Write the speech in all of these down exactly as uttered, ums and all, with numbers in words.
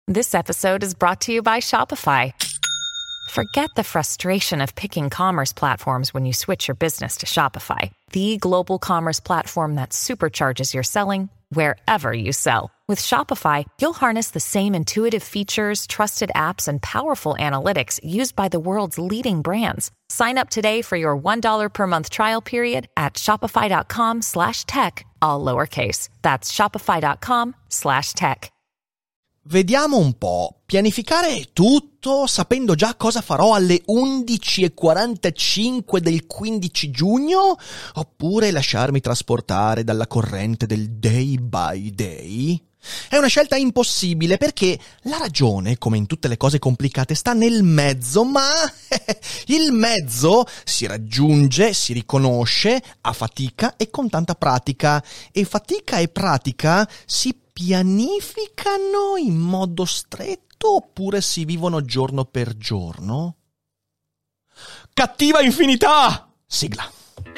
This episode is brought to you by Shopify. Forget the frustration of picking commerce platforms when you switch your business to Shopify, the global commerce platform that supercharges your selling wherever you sell. With Shopify, you'll harness the same intuitive features, trusted apps, and powerful analytics used by the world's leading brands. Sign up today for your one dollar per month trial period at shopify.com slash tech, all lowercase. That's shopify.com slash tech. Vediamo un po'. Pianificare tutto sapendo già cosa farò alle undici e quarantacinque del quindici giugno? Oppure lasciarmi trasportare dalla corrente del day by day? È una scelta impossibile perché la ragione, come in tutte le cose complicate, sta nel mezzo, ma il mezzo si raggiunge, si riconosce a fatica e con tanta pratica. E fatica e pratica si pianificano in modo stretto oppure si vivono giorno per giorno? Cattiva infinità! Sigla.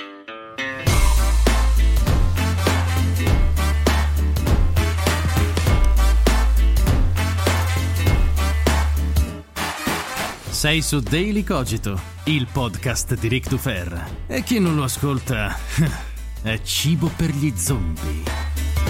Sei su Daily Cogito, il podcast di Ric Dufer. E chi non lo ascolta è cibo per gli zombie.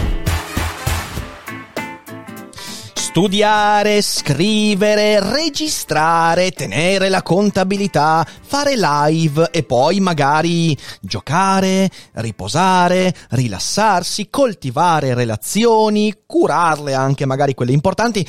Studiare, scrivere, registrare, tenere la contabilità, fare live e poi magari giocare, riposare, rilassarsi, coltivare relazioni, curarle anche magari quelle importanti.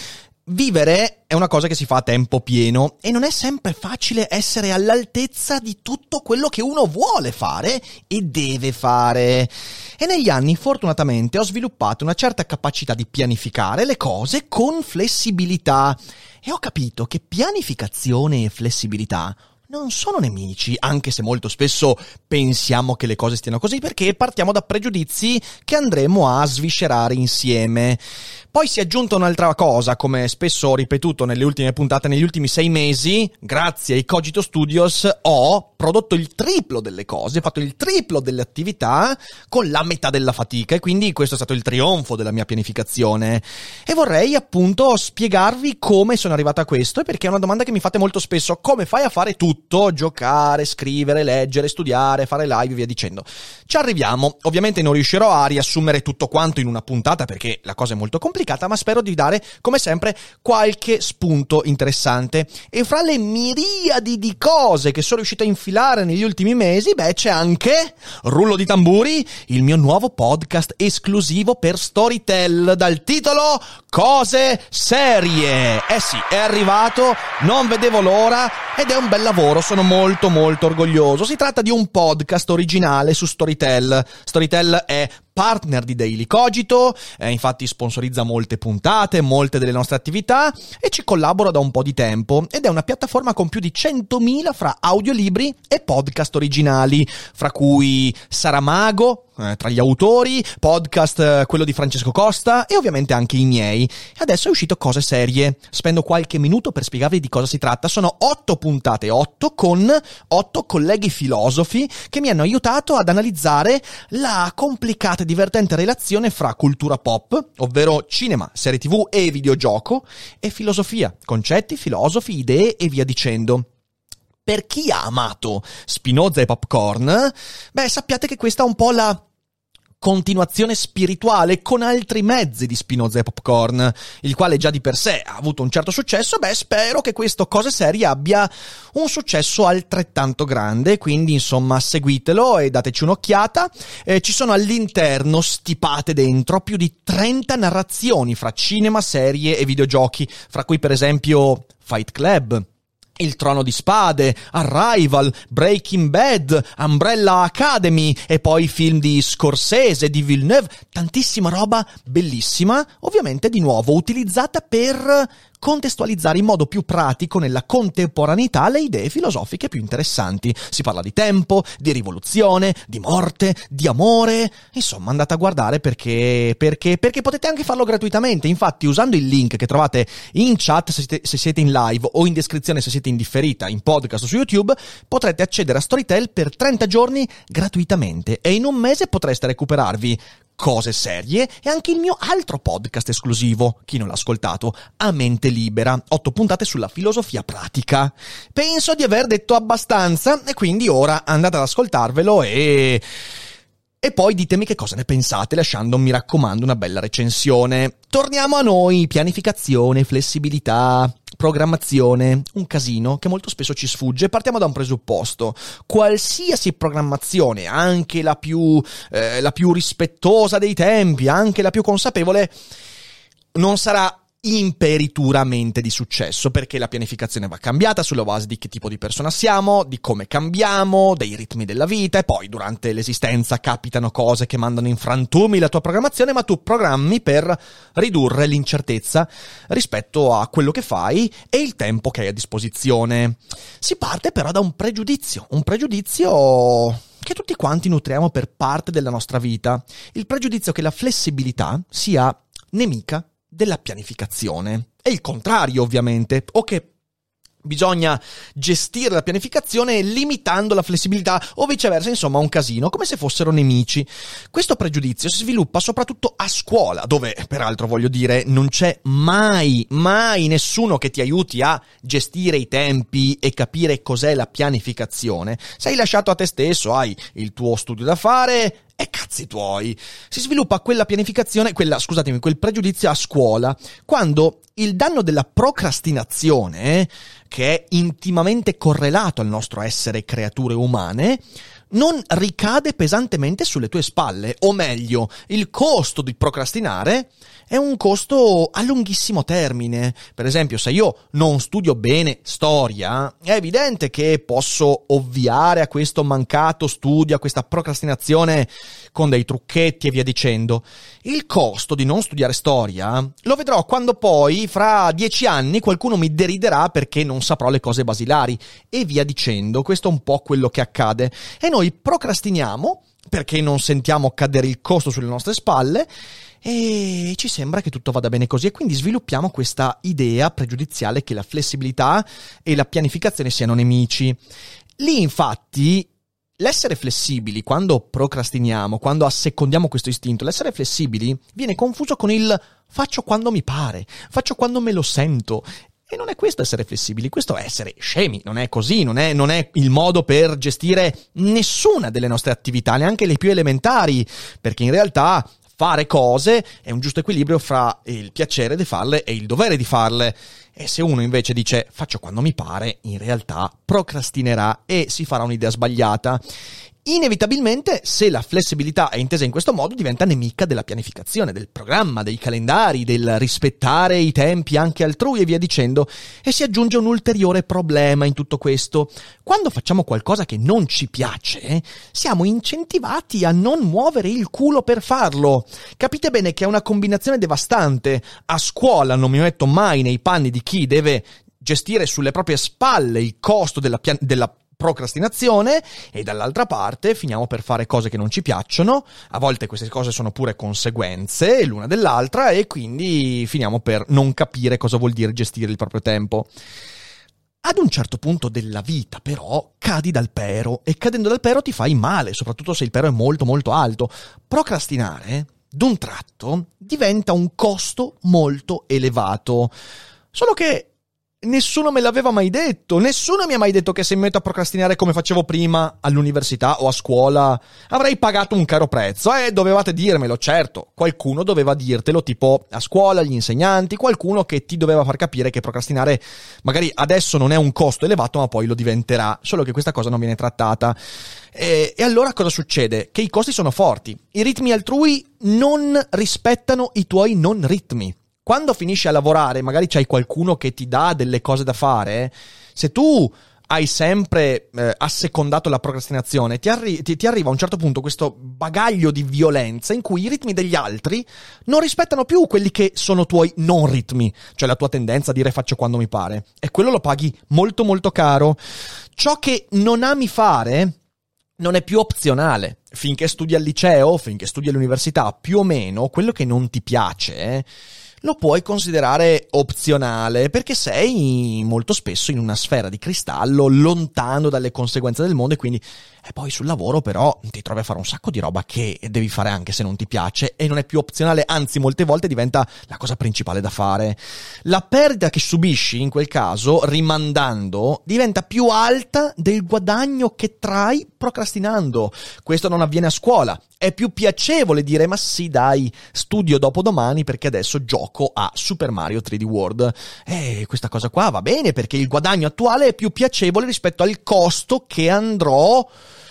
Vivere è una cosa che si fa a tempo pieno e non è sempre facile essere all'altezza di tutto quello che uno vuole fare e deve fare. E negli anni, fortunatamente, ho sviluppato una certa capacità di pianificare le cose con flessibilità e ho capito che pianificazione e flessibilità non sono nemici, anche se molto spesso pensiamo che le cose stiano così perché partiamo da pregiudizi che andremo a sviscerare insieme. Poi si è aggiunta un'altra cosa, come spesso ho ripetuto nelle ultime puntate, negli ultimi sei mesi, grazie ai Cogito Studios, ho prodotto il triplo delle cose, fatto il triplo delle attività con la metà della fatica e quindi questo è stato il trionfo della mia pianificazione. E vorrei appunto spiegarvi come sono arrivato a questo, perché è una domanda che mi fate molto spesso: come fai a fare tutto? Giocare, scrivere, leggere, studiare, fare live e via dicendo. Ci arriviamo. Ovviamente non riuscirò a riassumere tutto quanto in una puntata perché la cosa è molto complicata, ma spero di dare, come sempre, qualche spunto interessante. E fra le miriadi di cose che sono riuscito a infilare negli ultimi mesi, beh, c'è anche, rullo di tamburi, il mio nuovo podcast esclusivo per Storytel dal titolo Cose Serie. Eh sì, è arrivato, non vedevo l'ora ed è un bel lavoro, sono molto molto orgoglioso. Si tratta di un podcast originale su Storytel. Storytel è partner di Daily Cogito, eh, infatti sponsorizza molte puntate, molte delle nostre attività e ci collabora da un po' di tempo ed è una piattaforma con più di centomila fra audiolibri e podcast originali, fra cui Saramago, eh, tra gli autori, podcast eh, quello di Francesco Costa e ovviamente anche i miei. E adesso è uscito Cose Serie. Spendo qualche minuto per spiegarvi di cosa si tratta. Sono otto puntate, otto con otto colleghi filosofi che mi hanno aiutato ad analizzare la complicata e divertente relazione fra cultura pop, ovvero cinema, serie tv e videogioco, e filosofia, concetti, filosofi, idee e via dicendo. Per chi ha amato Spinoza e Popcorn, beh, sappiate che questa è un po' la continuazione spirituale con altri mezzi di Spinoza e Popcorn, il quale già di per sé ha avuto un certo successo. Beh, spero che questo Cose Serie abbia un successo altrettanto grande, quindi insomma seguitelo e dateci un'occhiata. Eh, ci sono all'interno, stipate dentro, più di trenta narrazioni fra cinema, serie e videogiochi, fra cui per esempio Fight Club, Il Trono di Spade, Arrival, Breaking Bad, Umbrella Academy e poi film di Scorsese, di Villeneuve, tantissima roba bellissima, ovviamente di nuovo utilizzata per contestualizzare in modo più pratico nella contemporaneità le idee filosofiche più interessanti. Si parla di tempo, di rivoluzione, di morte, di amore. Insomma, andate a guardare perché perché perché potete anche farlo gratuitamente. Infatti, usando il link che trovate in chat se siete, se siete in live o in descrizione se siete in differita, in podcast o su YouTube, potrete accedere a Storytel per trenta giorni gratuitamente e in un mese potreste recuperarvi Cose serie e anche il mio altro podcast esclusivo, chi non l'ha ascoltato, A Mente Libera, otto puntate sulla filosofia pratica. Penso di aver detto abbastanza e quindi ora andate ad ascoltarvelo e... E poi ditemi che cosa ne pensate lasciando, mi raccomando, una bella recensione. Torniamo a noi, pianificazione, flessibilità, programmazione, un casino che molto spesso ci sfugge. Partiamo da un presupposto: qualsiasi programmazione, anche la più, eh, la più rispettosa dei tempi, anche la più consapevole, non sarà imperituramente di successo, perché la pianificazione va cambiata sulla base di che tipo di persona siamo, di come cambiamo, dei ritmi della vita, e poi durante l'esistenza capitano cose che mandano in frantumi la tua programmazione, ma tu programmi per ridurre l'incertezza rispetto a quello che fai e il tempo che hai a disposizione. Si parte però da un pregiudizio, un pregiudizio che tutti quanti nutriamo per parte della nostra vita, il pregiudizio che la flessibilità sia nemica della pianificazione. È il contrario, ovviamente, o che bisogna gestire la pianificazione limitando la flessibilità o viceversa, insomma un casino, come se fossero nemici. Questo pregiudizio si sviluppa soprattutto a scuola, dove peraltro, voglio dire, non c'è mai, mai nessuno che ti aiuti a gestire i tempi e capire cos'è la pianificazione. Sei lasciato a te stesso, hai il tuo studio da fare e cazzi tuoi. Si sviluppa quella pianificazione, quella, scusatemi, quel pregiudizio a scuola, quando il danno della procrastinazione, che è intimamente correlato al nostro essere creature umane, non ricade pesantemente sulle tue spalle, o meglio, il costo di procrastinare è un costo a lunghissimo termine. Per esempio, se io non studio bene storia, è evidente che posso ovviare a questo mancato studio, a questa procrastinazione con dei trucchetti e via dicendo. Il costo di non studiare storia lo vedrò quando poi, fra dieci anni, qualcuno mi deriderà perché non saprò le cose basilari e via dicendo. Questo è un po' quello che accade. E noi procrastiniamo perché non sentiamo cadere il costo sulle nostre spalle e ci sembra che tutto vada bene così, e quindi sviluppiamo questa idea pregiudiziale che la flessibilità e la pianificazione siano nemici. Lì infatti l'essere flessibili, quando procrastiniamo, quando assecondiamo questo istinto, l'essere flessibili viene confuso con il faccio quando mi pare, faccio quando me lo sento. E non è questo essere flessibili, questo è essere scemi, non è così, non è, non è il modo per gestire nessuna delle nostre attività, neanche le più elementari, perché in realtà fare cose è un giusto equilibrio fra il piacere di farle e il dovere di farle. E se uno invece dice faccio quando mi pare, in realtà procrastinerà e si farà un'idea sbagliata. Inevitabilmente, se la flessibilità è intesa in questo modo, diventa nemica della pianificazione, del programma, dei calendari, del rispettare i tempi anche altrui e via dicendo. E si aggiunge un ulteriore problema in tutto questo. Quando facciamo qualcosa che non ci piace, siamo incentivati a non muovere il culo per farlo. Capite bene che è una combinazione devastante. A scuola non mi metto mai nei panni di chi deve gestire sulle proprie spalle il costo della, pian- della procrastinazione, e dall'altra parte finiamo per fare cose che non ci piacciono. A volte queste cose sono pure conseguenze l'una dell'altra, e quindi finiamo per non capire cosa vuol dire gestire il proprio tempo. Ad un certo punto della vita però cadi dal pero, e cadendo dal pero ti fai male, soprattutto se il pero è molto molto alto. Procrastinare d'un tratto diventa un costo molto elevato, solo che nessuno me l'aveva mai detto, nessuno mi ha mai detto che se mi metto a procrastinare come facevo prima all'università o a scuola avrei pagato un caro prezzo. Eh, dovevate dirmelo, certo, qualcuno doveva dirtelo, tipo a scuola, gli insegnanti, qualcuno che ti doveva far capire che procrastinare magari adesso non è un costo elevato, ma poi lo diventerà, solo che questa cosa non viene trattata. E, e allora cosa succede? Che i costi sono forti, i ritmi altrui non rispettano i tuoi non ritmi. Quando finisci a lavorare, magari c'hai qualcuno che ti dà delle cose da fare, se tu hai sempre eh, assecondato la procrastinazione, ti, arri- ti, ti arriva a un certo punto questo bagaglio di violenza in cui i ritmi degli altri non rispettano più quelli che sono tuoi non ritmi, cioè la tua tendenza a dire faccio quando mi pare, e quello lo paghi molto molto caro. Ciò che non ami fare non è più opzionale. Finché studi al liceo, finché studi all'università, più o meno quello che non ti piace eh, lo puoi considerare opzionale, perché sei molto spesso in una sfera di cristallo, lontano dalle conseguenze del mondo, e quindi e poi sul lavoro però ti trovi a fare un sacco di roba che devi fare anche se non ti piace, e non è più opzionale, anzi molte volte diventa la cosa principale da fare. La perdita che subisci in quel caso, rimandando, diventa più alta del guadagno che trai procrastinando. Questo non avviene a scuola. È più piacevole dire ma sì dai, studio dopodomani perché adesso gioco a Super Mario tre D World. E questa cosa qua va bene perché il guadagno attuale è più piacevole rispetto al costo che andrò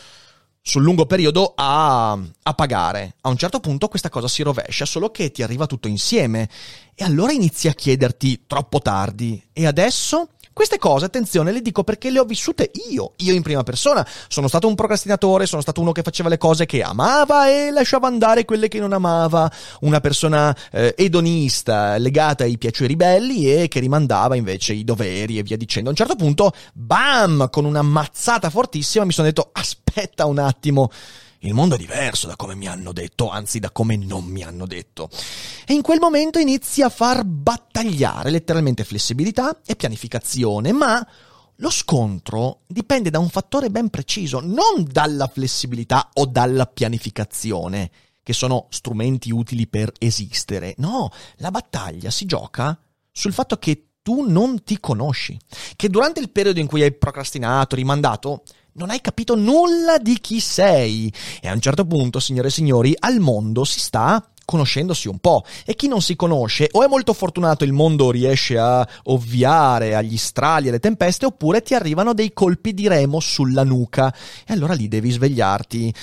sul lungo periodo a, a pagare. A un certo punto questa cosa si rovescia, solo che ti arriva tutto insieme. E allora inizi a chiederti troppo tardi. E adesso? Queste cose, attenzione, le dico perché le ho vissute io, io in prima persona. Sono stato un procrastinatore, sono stato uno che faceva le cose che amava e lasciava andare quelle che non amava, una persona eh, edonista, legata ai piaceri belli e che rimandava invece i doveri e via dicendo. A un certo punto, bam, con una mazzata fortissima mi sono detto, aspetta un attimo, il mondo è diverso da come mi hanno detto, anzi da come non mi hanno detto. E in quel momento inizi a far battagliare letteralmente flessibilità e pianificazione, ma lo scontro dipende da un fattore ben preciso, non dalla flessibilità o dalla pianificazione, che sono strumenti utili per esistere. No, la battaglia si gioca sul fatto che tu non ti conosci, che durante il periodo in cui hai procrastinato, rimandato, non hai capito nulla di chi sei. E a un certo punto, signore e signori, al mondo si sta conoscendosi un po', e chi non si conosce o è molto fortunato, il mondo riesce a ovviare agli strali e alle tempeste, oppure ti arrivano dei colpi di remo sulla nuca e allora lì devi svegliarti.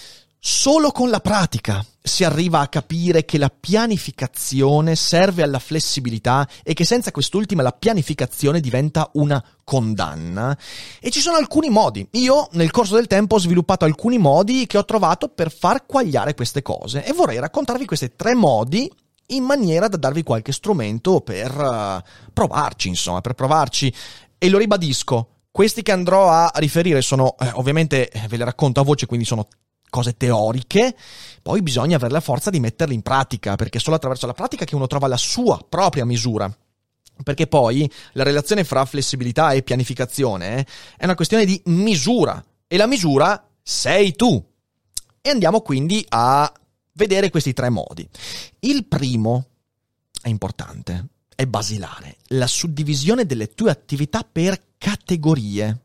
Solo con la pratica si arriva a capire che la pianificazione serve alla flessibilità e che senza quest'ultima la pianificazione diventa una condanna. E ci sono alcuni modi. Io nel corso del tempo ho sviluppato alcuni modi che ho trovato per far quagliare queste cose e vorrei raccontarvi questi tre modi in maniera da darvi qualche strumento per uh, provarci, insomma, per provarci. E lo ribadisco, questi che andrò a riferire sono, eh, ovviamente ve le racconto a voce, quindi sono cose teoriche, poi bisogna avere la forza di metterle in pratica, perché è solo attraverso la pratica che uno trova la sua propria misura. Perché poi la relazione fra flessibilità e pianificazione è una questione di misura, e la misura sei tu. E andiamo quindi a vedere questi tre modi. Il primo è importante, è basilare, la suddivisione delle tue attività per categorie.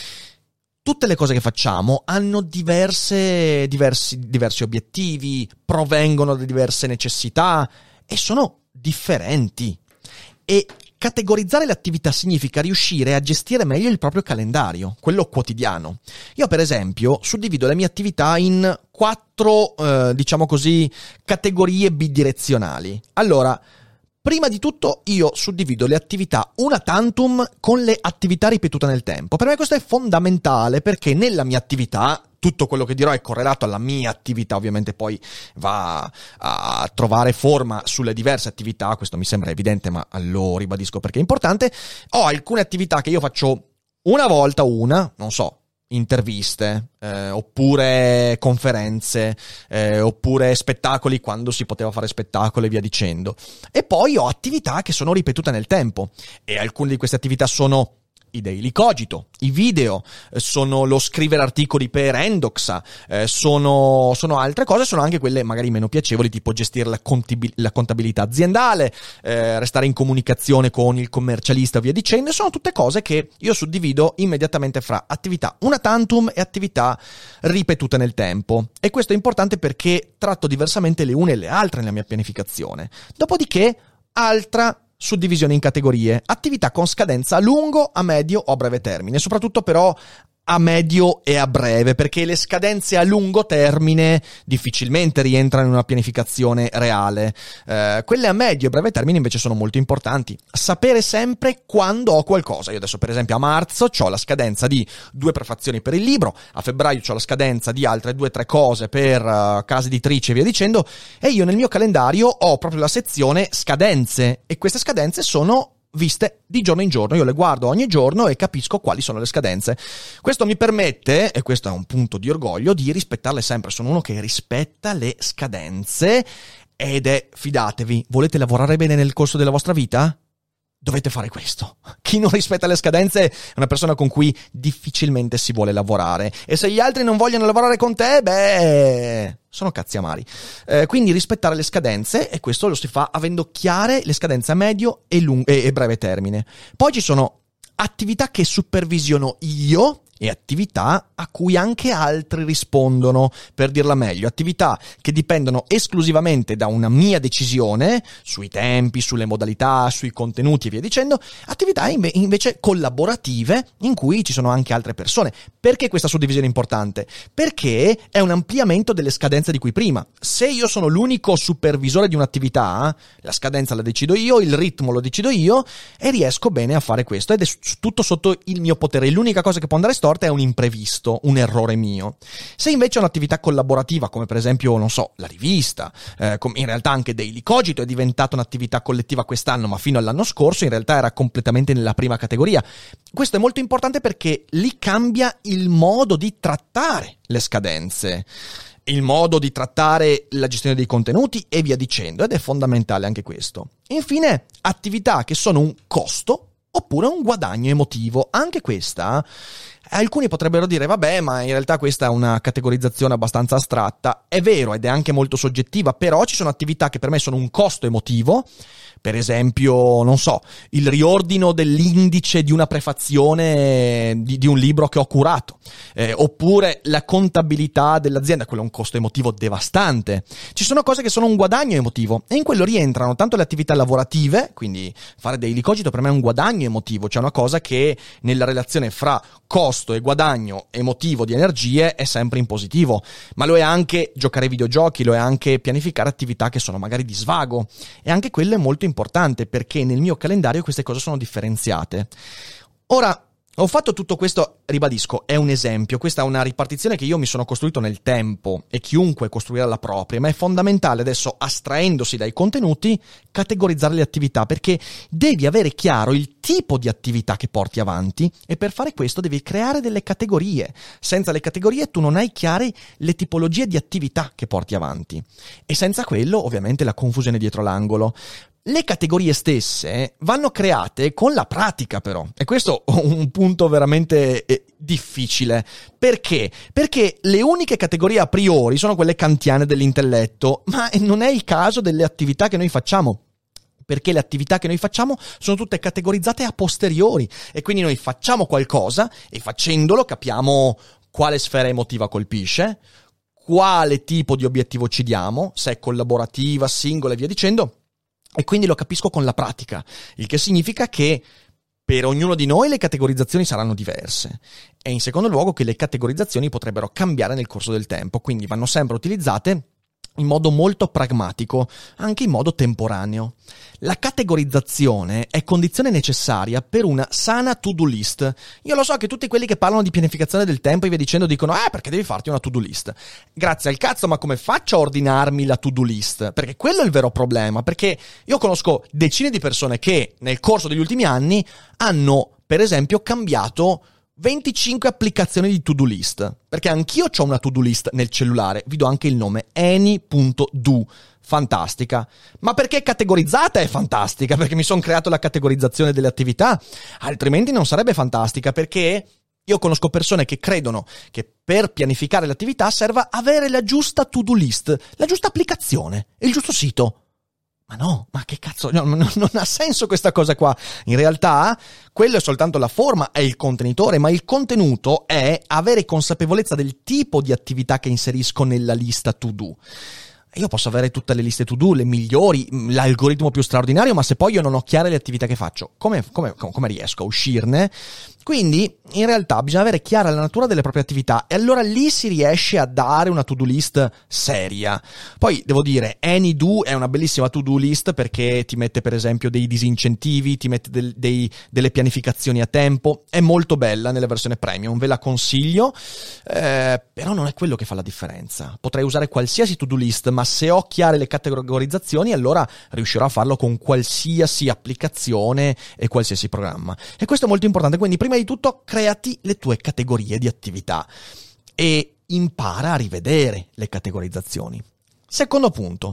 Tutte le cose che facciamo hanno diverse, diversi, diversi obiettivi, provengono da diverse necessità e sono differenti. E categorizzare le attività significa riuscire a gestire meglio il proprio calendario, quello quotidiano. Io, per esempio, suddivido le mie attività in quattro, eh, diciamo così, categorie bidirezionali. Allora, prima di tutto io suddivido le attività una tantum con le attività ripetute nel tempo. Per me questo è fondamentale perché nella mia attività, tutto quello che dirò è correlato alla mia attività, ovviamente poi va a trovare forma sulle diverse attività, questo mi sembra evidente ma lo ribadisco perché è importante. Ho alcune attività che io faccio una volta una, non so, interviste, eh, oppure conferenze, eh, oppure spettacoli quando si poteva fare spettacoli e via dicendo. E poi ho attività che sono ripetute nel tempo e alcune di queste attività sono i daily cogito, i video, sono lo scrivere articoli per Endoxa, eh, sono, sono altre cose, sono anche quelle magari meno piacevoli, tipo gestire la, contibil- la contabilità aziendale, eh, restare in comunicazione con il commercialista e via dicendo. Sono tutte cose che io suddivido immediatamente fra attività una tantum e attività ripetute nel tempo. E questo è importante perché tratto diversamente le une e le altre nella mia pianificazione. Dopodiché, altra suddivisione in categorie, attività con scadenza a lungo, a medio o a breve termine, soprattutto però a medio e a breve, perché le scadenze a lungo termine difficilmente rientrano in una pianificazione reale. Eh, quelle a medio e breve termine invece sono molto importanti. Sapere sempre quando ho qualcosa. Io adesso per esempio a marzo ho la scadenza di due prefazioni per il libro, a febbraio ho la scadenza di altre due o tre cose per uh, case editrici e via dicendo, e io nel mio calendario ho proprio la sezione scadenze, e queste scadenze sono viste di giorno in giorno. Io le guardo ogni giorno e capisco quali sono le scadenze. Questo mi permette, e questo è un punto di orgoglio, di rispettarle sempre. Sono uno che rispetta le scadenze ed è, fidatevi, volete lavorare bene nel corso della vostra vita? Dovete fare questo. Chi non rispetta le scadenze è una persona con cui difficilmente si vuole lavorare. E se gli altri non vogliono lavorare con te, beh, sono cazzi amari. Eh, quindi rispettare le scadenze, e questo lo si fa avendo chiare le scadenze a medio e, lung- e-, e breve termine. Poi ci sono attività che supervisiono io e attività a cui anche altri rispondono, per dirla meglio, attività che dipendono esclusivamente da una mia decisione sui tempi, sulle modalità, sui contenuti e via dicendo, attività inve- invece collaborative in cui ci sono anche altre persone. Perché questa suddivisione è importante? Perché è un ampliamento delle scadenze di cui prima. Se io sono l'unico supervisore di un'attività, la scadenza la decido io, il ritmo lo decido io e riesco bene a fare questo ed è tutto sotto il mio potere. L'unica cosa che può andare storta è un imprevisto, un errore mio. Se invece è un'attività collaborativa, come per esempio, non so, la rivista, eh, in realtà anche Daily Cogito è diventata un'attività collettiva quest'anno, ma fino all'anno scorso in realtà era completamente nella prima categoria. Questo è molto importante perché lì cambia il modo di trattare le scadenze, il modo di trattare la gestione dei contenuti e via dicendo, ed è fondamentale anche questo. Infine, attività che sono un costo oppure un guadagno emotivo. Anche questa, alcuni potrebbero dire, vabbè, ma in realtà questa è una categorizzazione abbastanza astratta. È vero, ed è anche molto soggettiva, però ci sono attività che per me sono un costo emotivo. Per esempio, non so, il riordino dell'indice di una prefazione di, di un libro che ho curato, eh, oppure la contabilità dell'azienda, quello è un costo emotivo devastante. Ci sono cose che sono un guadagno emotivo e in quello rientrano tanto le attività lavorative, quindi fare Daily Cogito per me è un guadagno emotivo, cioè una cosa che nella relazione fra costo e guadagno emotivo di energie è sempre in positivo, ma lo è anche giocare ai videogiochi, lo è anche pianificare attività che sono magari di svago, e anche quello è molto importante perché nel mio calendario queste cose sono differenziate. Ora, ho fatto tutto questo, ribadisco, è un esempio, questa è una ripartizione che io mi sono costruito nel tempo e chiunque costruirà la propria, ma è fondamentale adesso, astraendosi dai contenuti, categorizzare le attività, perché devi avere chiaro il tipo di attività che porti avanti e per fare questo devi creare delle categorie. Senza le categorie tu non hai chiare le tipologie di attività che porti avanti e senza quello ovviamente la confusione dietro l'angolo. Le categorie stesse vanno create con la pratica però, e questo è un punto veramente eh, difficile. Perché? Perché le uniche categorie a priori sono quelle kantiane dell'intelletto, ma non è il caso delle attività che noi facciamo. Perché le attività che noi facciamo sono tutte categorizzate a posteriori e quindi noi facciamo qualcosa e facendolo capiamo quale sfera emotiva colpisce, quale tipo di obiettivo ci diamo, se è collaborativa, singola e via dicendo. E quindi lo capisco con la pratica, il che significa che per ognuno di noi le categorizzazioni saranno diverse e in secondo luogo che le categorizzazioni potrebbero cambiare nel corso del tempo, quindi vanno sempre utilizzate in modo molto pragmatico, anche in modo temporaneo. La categorizzazione è condizione necessaria per una sana to-do list. Io lo so che tutti quelli che parlano di pianificazione del tempo e via dicendo dicono eh perché devi farti una to-do list. Grazie al cazzo, ma come faccio a ordinarmi la to-do list? Perché quello è il vero problema, perché io conosco decine di persone che nel corso degli ultimi anni hanno, per esempio, cambiato venticinque applicazioni di to-do list, perché anch'io ho una to-do list nel cellulare, vi do anche il nome, any punto do, fantastica. Ma perché categorizzata è fantastica? Perché mi sono creato la categorizzazione delle attività, altrimenti non sarebbe fantastica, perché io conosco persone che credono che per pianificare l'attività serva avere la giusta to-do list, la giusta applicazione, il giusto sito. Ma no, ma che cazzo, no, no, non ha senso questa cosa qua. In realtà, quello è soltanto la forma, è il contenitore, ma il contenuto è avere consapevolezza del tipo di attività che inserisco nella lista to-do. Io posso avere tutte le liste to-do, le migliori, l'algoritmo più straordinario, ma se poi io non ho chiare le attività che faccio, come, come, come riesco a uscirne? Quindi, in realtà, bisogna avere chiara la natura delle proprie attività e allora lì si riesce a dare una to-do list seria. Poi, devo dire, AnyDo è una bellissima to-do list perché ti mette, per esempio, dei disincentivi, ti mette del, dei, delle pianificazioni a tempo. È molto bella nella versione premium, ve la consiglio, eh, però non è quello che fa la differenza. Potrei usare qualsiasi to-do list, ma se ho chiare le categorizzazioni, allora riuscirò a farlo con qualsiasi applicazione e qualsiasi programma. E questo è molto importante, quindi prima di tutto creati le tue categorie di attività e impara a rivedere le categorizzazioni. Secondo punto,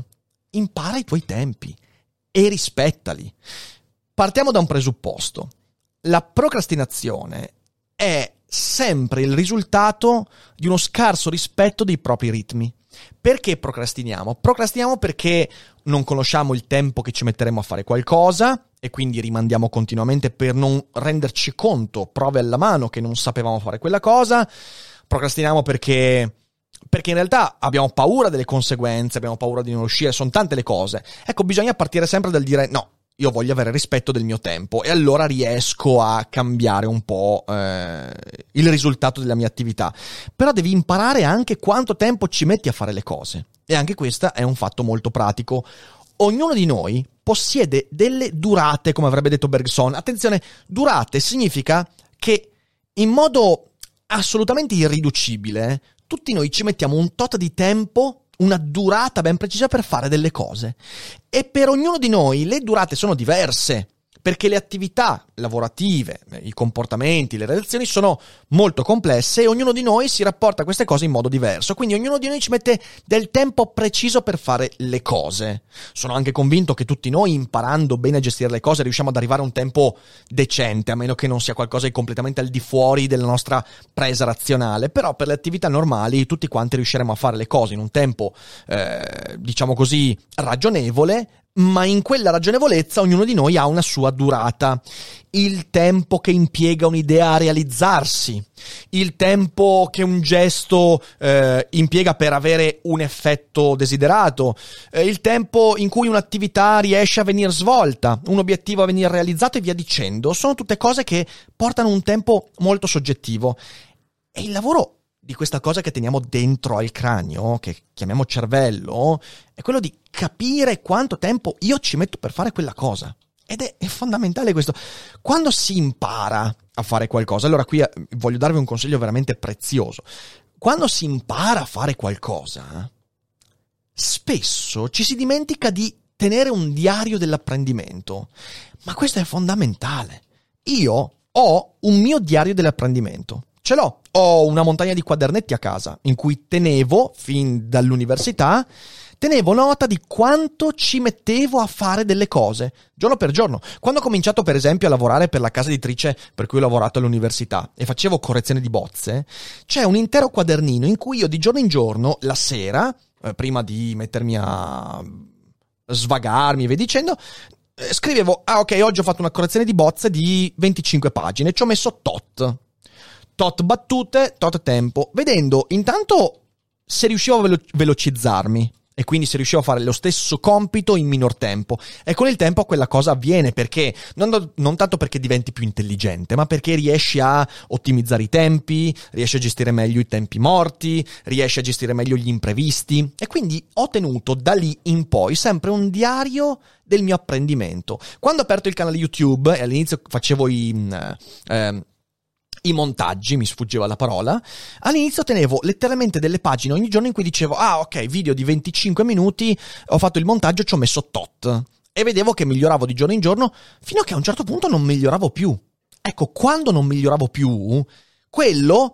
impara i tuoi tempi e rispettali. Partiamo da un presupposto. La procrastinazione è sempre il risultato di uno scarso rispetto dei propri ritmi. Perché procrastiniamo? Procrastiniamo perché non conosciamo il tempo che ci metteremo a fare qualcosa e quindi rimandiamo continuamente per non renderci conto, prove alla mano, che non sapevamo fare quella cosa. Procrastiniamo perché... perché in realtà abbiamo paura delle conseguenze, abbiamo paura di non riuscire, sono tante le cose. Ecco, bisogna partire sempre dal dire no, io voglio avere rispetto del mio tempo e allora riesco a cambiare un po' eh, il risultato della mia attività. Però devi imparare anche quanto tempo ci metti a fare le cose. E anche questo è un fatto molto pratico. Ognuno di noi possiede delle durate, come avrebbe detto Bergson. Attenzione, durate significa che in modo assolutamente irriducibile tutti noi ci mettiamo un tot di tempo, una durata ben precisa per fare delle cose. E per ognuno di noi le durate sono diverse, perché le attività lavorative, i comportamenti, le relazioni sono molto complesse e ognuno di noi si rapporta a queste cose in modo diverso. Quindi ognuno di noi ci mette del tempo preciso per fare le cose. Sono anche convinto che tutti noi, imparando bene a gestire le cose, riusciamo ad arrivare a un tempo decente, a meno che non sia qualcosa di completamente al di fuori della nostra presa razionale. Però per le attività normali tutti quanti riusciremo a fare le cose in un tempo, eh, diciamo così, ragionevole, ma in quella ragionevolezza ognuno di noi ha una sua durata. Il tempo che impiega un'idea a realizzarsi, il tempo che un gesto eh, impiega per avere un effetto desiderato, eh, il tempo in cui un'attività riesce a venire svolta, un obiettivo a venire realizzato e via dicendo, sono tutte cose che portano un tempo molto soggettivo. E il lavoro di questa cosa che teniamo dentro al cranio, che chiamiamo cervello, è quello di capire quanto tempo io ci metto per fare quella cosa. Ed è, è fondamentale questo. Quando si impara a fare qualcosa, allora qui eh, voglio darvi un consiglio veramente prezioso. Quando si impara a fare qualcosa, spesso ci si dimentica di tenere un diario dell'apprendimento. Ma questo è fondamentale. Io ho un mio diario dell'apprendimento. Ce l'ho, ho una montagna di quadernetti a casa in cui tenevo, fin dall'università, tenevo nota di quanto ci mettevo a fare delle cose, giorno per giorno. Quando ho cominciato per esempio a lavorare per la casa editrice per cui ho lavorato all'università e facevo correzione di bozze, c'è un intero quadernino in cui io di giorno in giorno, la sera, eh, prima di mettermi a svagarmi e via dicendo, eh, scrivevo, ah ok, oggi ho fatto una correzione di bozze di venticinque pagine, ci ho messo tot. Tot battute, tot tempo, vedendo intanto se riuscivo a velo- velocizzarmi e quindi se riuscivo a fare lo stesso compito in minor tempo. E con il tempo quella cosa avviene perché, non, non tanto perché diventi più intelligente, ma perché riesci a ottimizzare i tempi, riesci a gestire meglio i tempi morti, riesci a gestire meglio gli imprevisti. E quindi ho tenuto da lì in poi sempre un diario del mio apprendimento. Quando ho aperto il canale YouTube e all'inizio facevo i... Eh, i montaggi, mi sfuggeva la parola, all'inizio tenevo letteralmente delle pagine ogni giorno in cui dicevo, ah ok, video di venticinque minuti, ho fatto il montaggio, ci ho messo tot, e vedevo che miglioravo di giorno in giorno, fino a che a un certo punto non miglioravo più. Ecco, quando non miglioravo più, quello,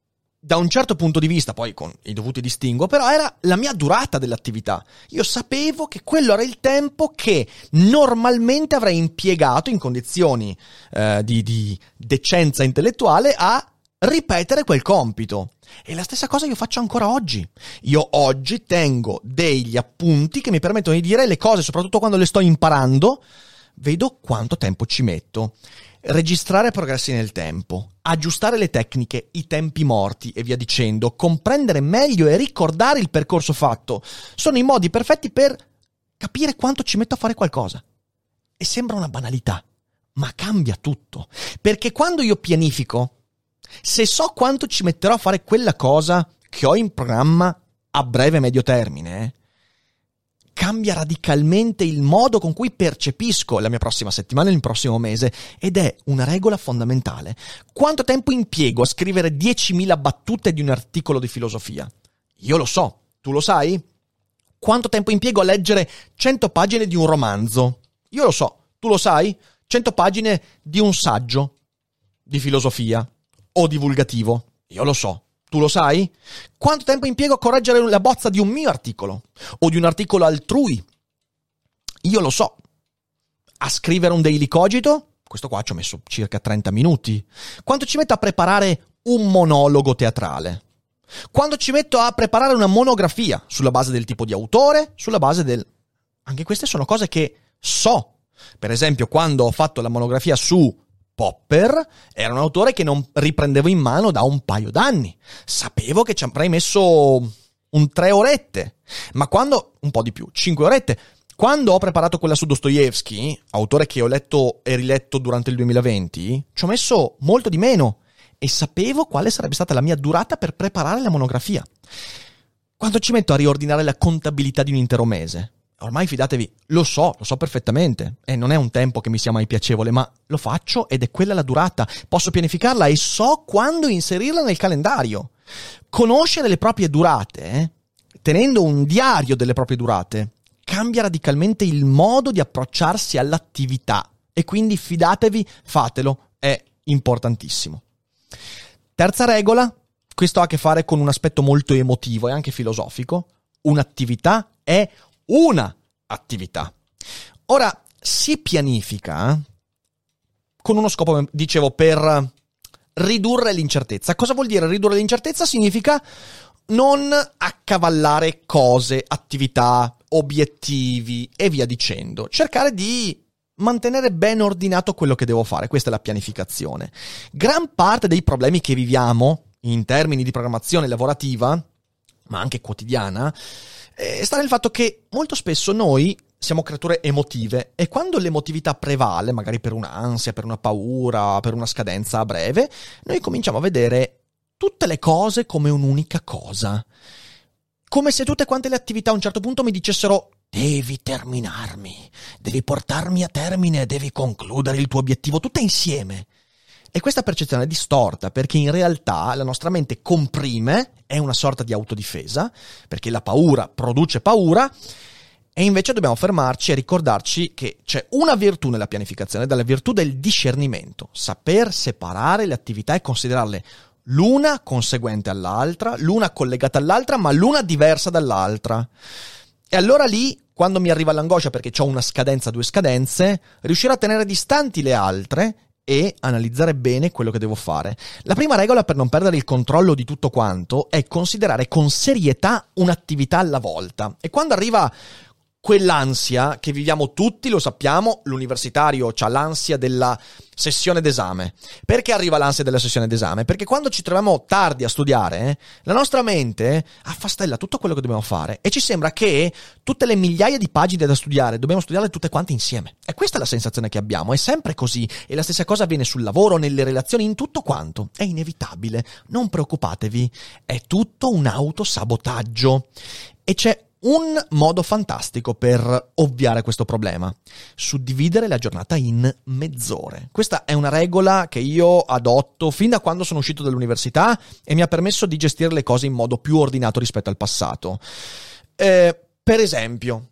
da un certo punto di vista, poi con i dovuti distinguo, però era la mia durata dell'attività. Io sapevo che quello era il tempo che normalmente avrei impiegato in condizioni eh, di, di decenza intellettuale a ripetere quel compito. E la stessa cosa io faccio ancora oggi. Io oggi tengo degli appunti che mi permettono di dire le cose, soprattutto quando le sto imparando, vedo quanto tempo ci metto. Registrare progressi nel tempo, aggiustare le tecniche, i tempi morti e via dicendo, comprendere meglio e ricordare il percorso fatto, sono i modi perfetti per capire quanto ci metto a fare qualcosa. E sembra una banalità, ma cambia tutto. Perché quando io pianifico, se so quanto ci metterò a fare quella cosa che ho in programma a breve e medio termine, cambia radicalmente il modo con cui percepisco la mia prossima settimana e il prossimo mese, ed è una regola fondamentale. Quanto tempo impiego a scrivere diecimila battute di un articolo di filosofia? Io lo so, tu lo sai? Quanto tempo impiego a leggere cento pagine di un romanzo? Io lo so, tu lo sai? cento pagine di un saggio di filosofia o divulgativo? Io lo so. Tu lo sai? Quanto tempo impiego a correggere la bozza di un mio articolo? O di un articolo altrui? io lo so. A scrivere un daily cogito, questo qua ci ho messo circa trenta minuti. Quanto ci metto a preparare un monologo teatrale? Quando ci metto a preparare una monografia sulla base del tipo di autore, sulla base del... Anche queste sono cose che so. Per esempio, quando ho fatto la monografia su Popper, era un autore che non riprendevo in mano da un paio d'anni. Sapevo che ci avrei messo un tre orette, ma quando... un po' di più, cinque orette. Quando ho preparato quella su Dostoevsky, autore che ho letto e riletto durante il duemilaventi, ci ho messo molto di meno. E sapevo quale sarebbe stata la mia durata per preparare la monografia. Quando ci metto a riordinare la contabilità di un intero mese, ormai fidatevi, lo so, lo so perfettamente, e non è un tempo che mi sia mai piacevole, ma lo faccio ed è quella la durata. Posso pianificarla e so quando inserirla nel calendario. Conoscere le proprie durate, eh, tenendo un diario delle proprie durate, cambia radicalmente il modo di approcciarsi all'attività. E quindi fidatevi, fatelo, è importantissimo. Terza regola, questo ha a che fare con un aspetto molto emotivo e anche filosofico. Un'attività è una attività. Ora, si pianifica con uno scopo, dicevo, per ridurre l'incertezza. Cosa vuol dire ridurre l'incertezza? Significa non accavallare cose, attività, obiettivi e via dicendo. Cercare di mantenere ben ordinato quello che devo fare. Questa è la pianificazione. Gran parte dei problemi che viviamo in termini di programmazione lavorativa, ma anche quotidiana, eh, sta nel fatto che molto spesso noi siamo creature emotive e quando l'emotività prevale, magari per un'ansia, per una paura, per una scadenza a breve, noi cominciamo a vedere tutte le cose come un'unica cosa. Come se tutte quante le attività a un certo punto mi dicessero: devi terminarmi, devi portarmi a termine, devi concludere il tuo obiettivo, tutte insieme. E questa percezione è distorta perché in realtà la nostra mente comprime, è una sorta di autodifesa, perché la paura produce paura, e invece dobbiamo fermarci e ricordarci che c'è una virtù nella pianificazione, dalla virtù del discernimento, saper separare le attività e considerarle l'una conseguente all'altra, l'una collegata all'altra, ma l'una diversa dall'altra. E allora lì, quando mi arriva l'angoscia perché ho una scadenza, due scadenze, riuscire a tenere distanti le altre e analizzare bene quello che devo fare. La prima regola per non perdere il controllo di tutto quanto è considerare con serietà un'attività alla volta. E quando arriva quell'ansia che viviamo tutti, lo sappiamo, l'universitario ha l'ansia della sessione d'esame. Perché arriva l'ansia della sessione d'esame? Perché quando ci troviamo tardi a studiare, eh, la nostra mente affastella tutto quello che dobbiamo fare e ci sembra che tutte le migliaia di pagine da studiare dobbiamo studiarle tutte quante insieme. E questa è la sensazione che abbiamo, è sempre così. E la stessa cosa avviene sul lavoro, nelle relazioni, in tutto quanto. È inevitabile, non preoccupatevi, è tutto un autosabotaggio. E c'è un modo fantastico per ovviare questo problema: suddividere la giornata in mezz'ore. Questa è una regola che io adotto fin da quando sono uscito dall'università e mi ha permesso di gestire le cose in modo più ordinato rispetto al passato. Eh, per esempio,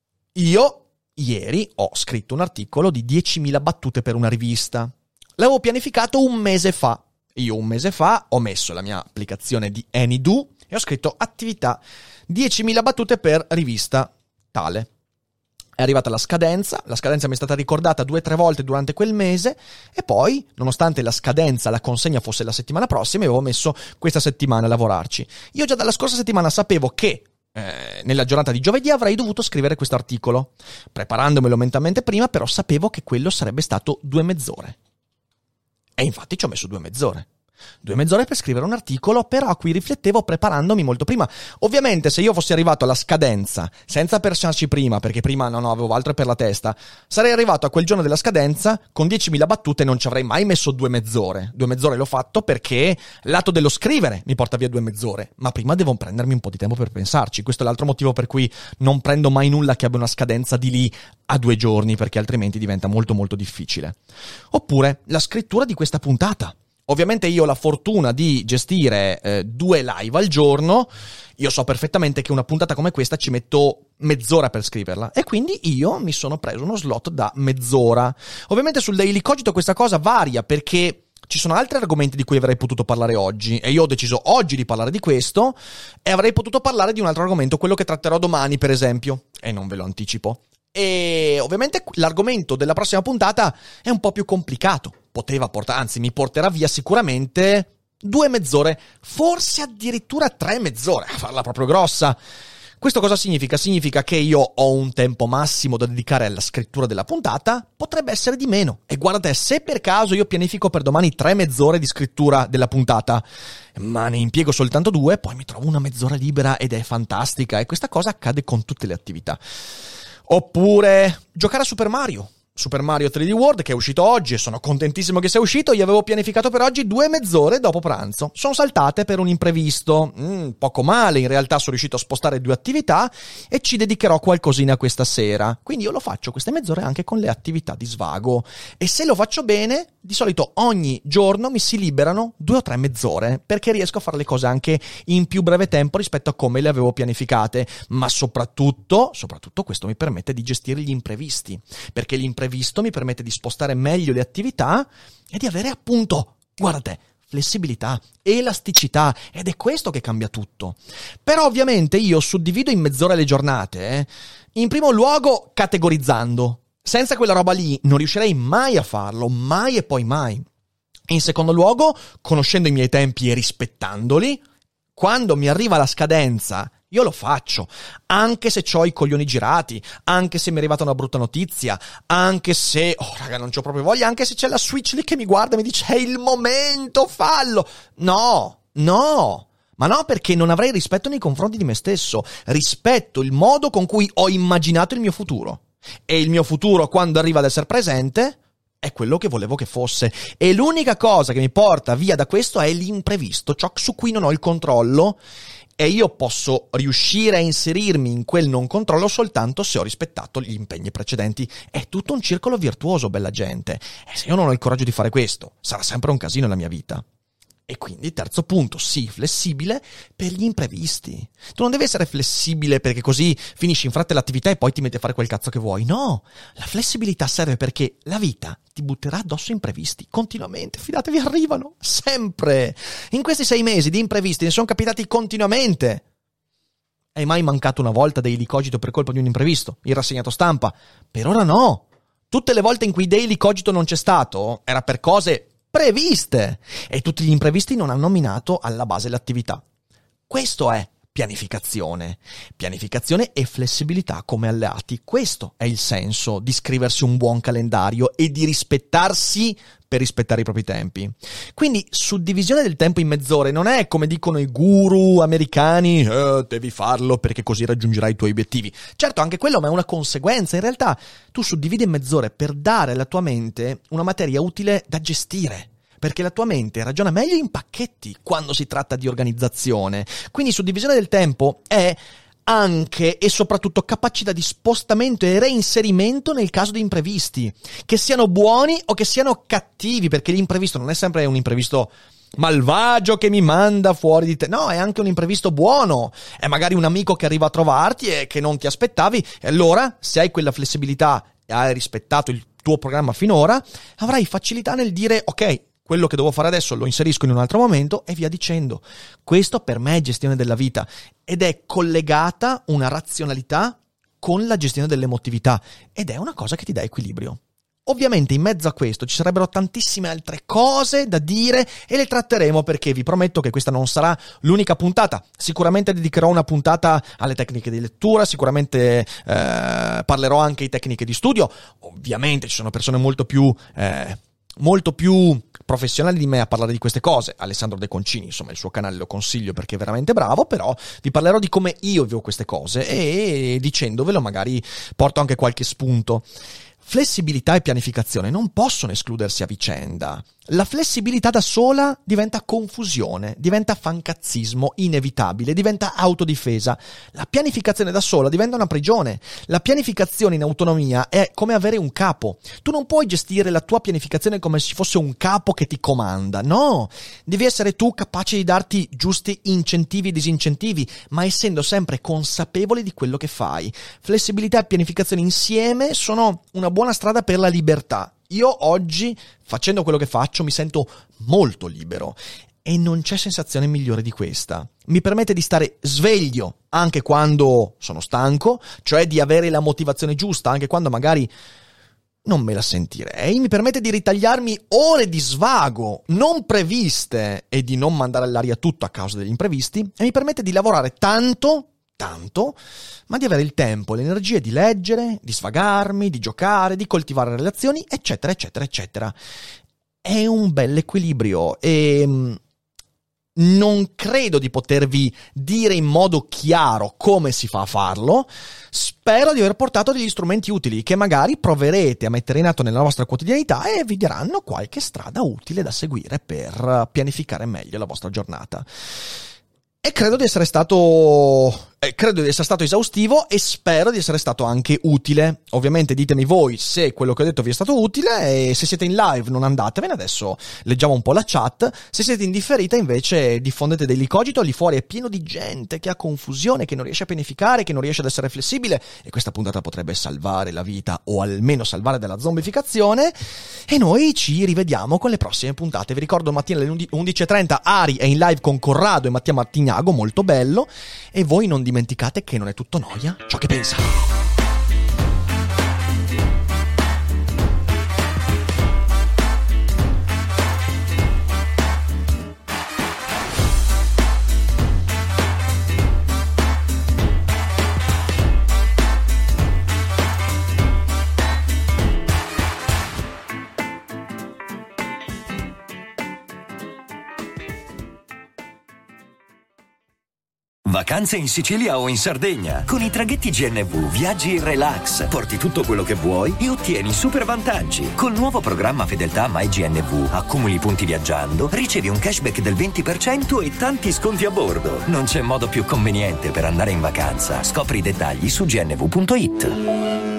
io ieri ho scritto un articolo di diecimila battute per una rivista. L'avevo pianificato un mese fa. Io un mese fa ho messo la mia applicazione di AnyDo e ho scritto attività diecimila battute per rivista tale. È arrivata la scadenza, la scadenza mi è stata ricordata due o tre volte durante quel mese e poi, nonostante la scadenza, la consegna fosse la settimana prossima, avevo messo questa settimana a lavorarci. Io già dalla scorsa settimana sapevo che eh, nella giornata di giovedì avrei dovuto scrivere questo articolo, preparandomelo mentalmente prima, però sapevo che quello sarebbe stato due mezz'ore. E infatti ci ho messo due mezz'ore. Due mezz'ore per scrivere un articolo, però a cui riflettevo preparandomi molto prima. Ovviamente se io fossi arrivato alla scadenza senza pensarci prima, perché prima no, no, avevo altro per la testa, sarei arrivato a quel giorno della scadenza con diecimila battute e non ci avrei mai messo due mezz'ore. Due mezz'ore l'ho fatto perché l'atto dello scrivere mi porta via due mezz'ore, ma prima devo prendermi un po' di tempo per pensarci. Questo è l'altro motivo per cui non prendo mai nulla che abbia una scadenza di lì a due giorni, perché altrimenti diventa molto molto difficile. Oppure la scrittura di questa puntata. Ovviamente io ho la fortuna di gestire eh, due live al giorno. Io so perfettamente che una puntata come questa ci metto mezz'ora per scriverla e quindi io mi sono preso uno slot da mezz'ora. Ovviamente sul Daily Cogito questa cosa varia perché ci sono altri argomenti di cui avrei potuto parlare oggi e io ho deciso oggi di parlare di questo e avrei potuto parlare di un altro argomento, quello che tratterò domani per esempio, e non ve lo anticipo. E ovviamente l'argomento della prossima puntata è un po' più complicato. Poteva portare, anzi mi porterà via sicuramente due mezz'ore, forse addirittura tre mezz'ore, a farla proprio grossa. Questo cosa significa? Significa che io ho un tempo massimo da dedicare alla scrittura della puntata, potrebbe essere di meno. E guardate, se per caso io pianifico per domani tre mezz'ore di scrittura della puntata, ma ne impiego soltanto due, poi mi trovo una mezz'ora libera ed è fantastica. E questa cosa accade con tutte le attività. Oppure giocare a Super Mario. Super Mario tre D World, che è uscito oggi e sono contentissimo che sia uscito. Io avevo pianificato per oggi due mezz'ore dopo pranzo. Sono saltate per un imprevisto. Mm, poco male, in realtà sono riuscito a spostare due attività e ci dedicherò qualcosina questa sera. Quindi io lo faccio queste mezz'ore anche con le attività di svago. E se lo faccio bene, di solito ogni giorno mi si liberano due o tre mezz'ore, perché riesco a fare le cose anche in più breve tempo rispetto a come le avevo pianificate. Ma soprattutto, soprattutto questo mi permette di gestire gli imprevisti, perché l'imprevisto previsto mi permette di spostare meglio le attività e di avere appunto, guardate, flessibilità, elasticità, ed è questo che cambia tutto. Però ovviamente io suddivido in mezz'ore le giornate, eh? In primo luogo categorizzando. Senza quella roba lì non riuscirei mai a farlo, mai e poi mai. In secondo luogo, conoscendo i miei tempi e rispettandoli, quando mi arriva la scadenza io lo faccio, anche se c'ho i coglioni girati, anche se mi è arrivata una brutta notizia, anche se, oh raga, non c'ho proprio voglia, anche se c'è la Switch lì che mi guarda e mi dice è il momento, fallo. No, no, ma no, perché non avrei rispetto nei confronti di me stesso, rispetto il modo con cui ho immaginato il mio futuro. E il mio futuro, quando arriva ad essere presente, è quello che volevo che fosse. E l'unica cosa che mi porta via da questo è l'imprevisto, ciò su cui non ho il controllo. E io posso riuscire a inserirmi in quel non controllo soltanto se ho rispettato gli impegni precedenti. È tutto un circolo virtuoso, bella gente. E se io non ho il coraggio di fare questo, sarà sempre un casino nella mia vita. E quindi, terzo punto, sì, flessibile per gli imprevisti. Tu non devi essere flessibile perché così finisci in fretta l'attività e poi ti metti a fare quel cazzo che vuoi. No, la flessibilità serve perché la vita ti butterà addosso imprevisti continuamente. Fidatevi, arrivano sempre. In questi sei mesi di imprevisti ne sono capitati continuamente. Hai mai mancato una volta Daily Cogito per colpa di un imprevisto? Il rassegnato stampa? Per ora no. Tutte le volte in cui Daily Cogito non c'è stato era per cose previste e tutti gli imprevisti non hanno minato alla base l'attività. Questo è pianificazione. Pianificazione e flessibilità come alleati. Questo è il senso di scriversi un buon calendario e di rispettarsi per rispettare i propri tempi. Quindi suddivisione del tempo in mezz'ore non è come dicono i guru americani, eh, devi farlo perché così raggiungerai i tuoi obiettivi. Certo, anche quello, ma è una conseguenza. In realtà tu suddividi in mezz'ore per dare alla tua mente una materia utile da gestire, perché la tua mente ragiona meglio in pacchetti quando si tratta di organizzazione. Quindi suddivisione del tempo è anche e soprattutto capacità di spostamento e reinserimento nel caso di imprevisti, che siano buoni o che siano cattivi, perché l'imprevisto non è sempre un imprevisto malvagio che mi manda fuori di te, no, è anche un imprevisto buono, è magari un amico che arriva a trovarti e che non ti aspettavi, e allora se hai quella flessibilità e hai rispettato il tuo programma finora, avrai facilità nel dire ok, quello che devo fare adesso lo inserisco in un altro momento e via dicendo. Questo per me è gestione della vita ed è collegata una razionalità con la gestione dell'emotività ed è una cosa che ti dà equilibrio. Ovviamente in mezzo a questo ci sarebbero tantissime altre cose da dire e le tratteremo, perché vi prometto che questa non sarà l'unica puntata. Sicuramente dedicherò una puntata alle tecniche di lettura, sicuramente eh, parlerò anche di tecniche di studio. Ovviamente ci sono persone molto più eh, molto più professionali di me a parlare di queste cose. Alessandro De Concini, insomma, il suo canale lo consiglio perché è veramente bravo, però vi parlerò di come io vivo queste cose e dicendovelo magari porto anche qualche spunto. Flessibilità e pianificazione non possono escludersi a vicenda. La flessibilità da sola diventa confusione, diventa fancazzismo inevitabile, diventa autodifesa. La pianificazione da sola diventa una prigione. La pianificazione in autonomia è come avere un capo. Tu non puoi gestire la tua pianificazione come se fosse un capo che ti comanda. No, devi essere tu capace di darti giusti incentivi e disincentivi, ma essendo sempre consapevole di quello che fai. Flessibilità e pianificazione insieme sono una buona strada per la libertà. Io oggi, facendo quello che faccio, mi sento molto libero E non c'è sensazione migliore di questa. Mi permette di stare sveglio anche quando sono stanco, cioè di avere la motivazione giusta anche quando magari non me la sentirei. Mi permette di ritagliarmi ore di svago non previste e di non mandare all'aria tutto a causa degli imprevisti. E mi permette di lavorare tanto, tanto, ma di avere il tempo, le energie di leggere, di svagarmi, di giocare, di coltivare relazioni, eccetera, eccetera, eccetera. È un bel equilibrio e non credo di potervi dire in modo chiaro come si fa a farlo. Spero di aver portato degli strumenti utili che magari proverete a mettere in atto nella vostra quotidianità e vi daranno qualche strada utile da seguire per pianificare meglio la vostra giornata. E credo di essere stato eh, credo di essere stato esaustivo e spero di essere stato anche utile. Ovviamente ditemi voi se quello che ho detto vi è stato utile e se siete in live non andatevene, adesso leggiamo un po' la chat. Se siete in differita invece diffondete Daily Cogito, lì fuori è pieno di gente che ha confusione, che non riesce a pianificare, che non riesce ad essere flessibile e questa puntata potrebbe salvare la vita o almeno salvare dalla zombificazione e noi ci rivediamo con le prossime puntate. Vi ricordo mattina alle undici e trenta Ari è in live con Corrado e Mattia Martignago, molto bello, e voi non dimenticate che non è tutto noia ciò che pensa. Vacanze in Sicilia o in Sardegna. Con i traghetti G N V viaggi in relax, porti tutto quello che vuoi e ottieni super vantaggi. Col nuovo programma Fedeltà MyGNV accumuli punti viaggiando, ricevi un cashback del venti per cento e tanti sconti a bordo. Non c'è modo più conveniente per andare in vacanza. Scopri i dettagli su gnv punto it.